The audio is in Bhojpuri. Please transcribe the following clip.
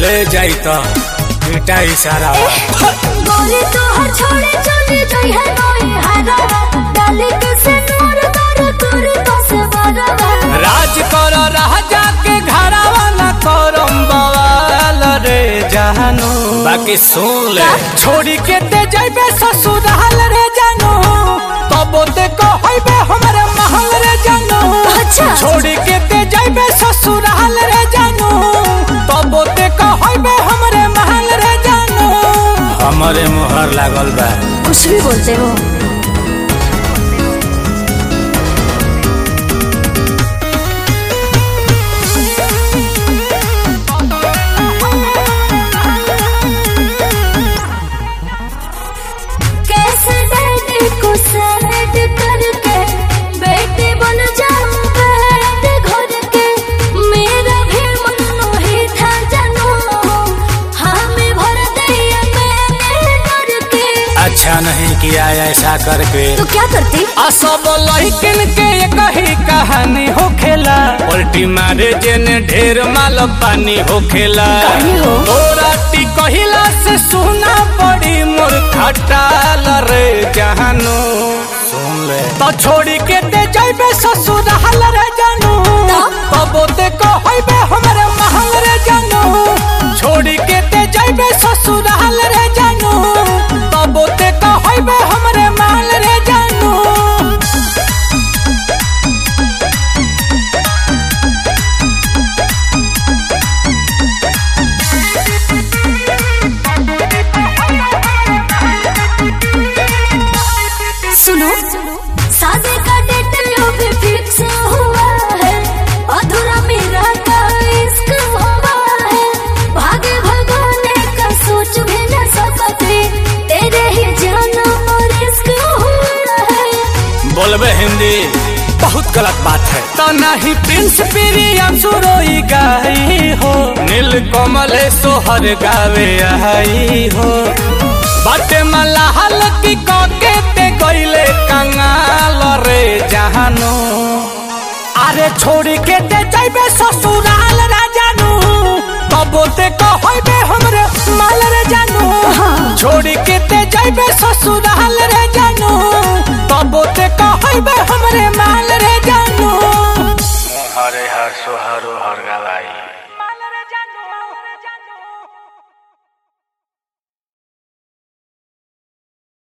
ले जाई तो मिटाई सारा गोरी तोहर छोड़े चले जाई है नई हारा डाली के से नूर दर कर तो से बरवा राज कर राजा के घरावा ना करम बवाल रे जानू बाकी सुन ले छोड़ी के ते जाइबे ससुराल रे जानू तब ते कहइबे हमरे महल रे जानू अच्छा छोड़ी के ते जाइबे ससुराल रे जानू तब ते कहइबे हमरे महल रे जानू हमरे मोहर लागल बा कुछ भी बोलते हो कैसे डैडी को सेलेक्ट करके बेटी बन जाऊंगा घर के मेरा भी मन ही था जानू हमें भर दिया मैंने करके अच्छा नहीं किया ऐसा करके तो क्या करती सब लड़किन के कही कहानी हो खेला उल्टी मारे जेने ढेर माल पानी हो खेला तोरा कहिला से सुना पड़ी मोर खटाल रे जानू सुन ले तो छोड़ी के ते जाइबे ससुराल रे जानू तब ते कहइबे हमरे महल रे जानू छोड़ी के ते जाइबे ससुराल रे जानू तब ते कहइबे हमरे महल रे जानू सुनो शादी का डेट भी फिक्स हुआ है अधूरा मेरा का इश्क हुआ है भागे भगवान का सोच भी न सकते तेरे ही जाना और इश्क हुआ है बोलबे हिंदी बहुत गलत बात है तो नहीं प्रिंस प्रियांशु रोई गाई हो नील कमल सोहर गावे आई हो बाटे मलाहल की काके ते गइले कंगाल रे जानू अरे छोड़ी के ते जाइबे ससुराल रे जानू तब ते कहइबे हमरे माल रे जानू छोड़ी के ते जाइबे ससुराल रे जानू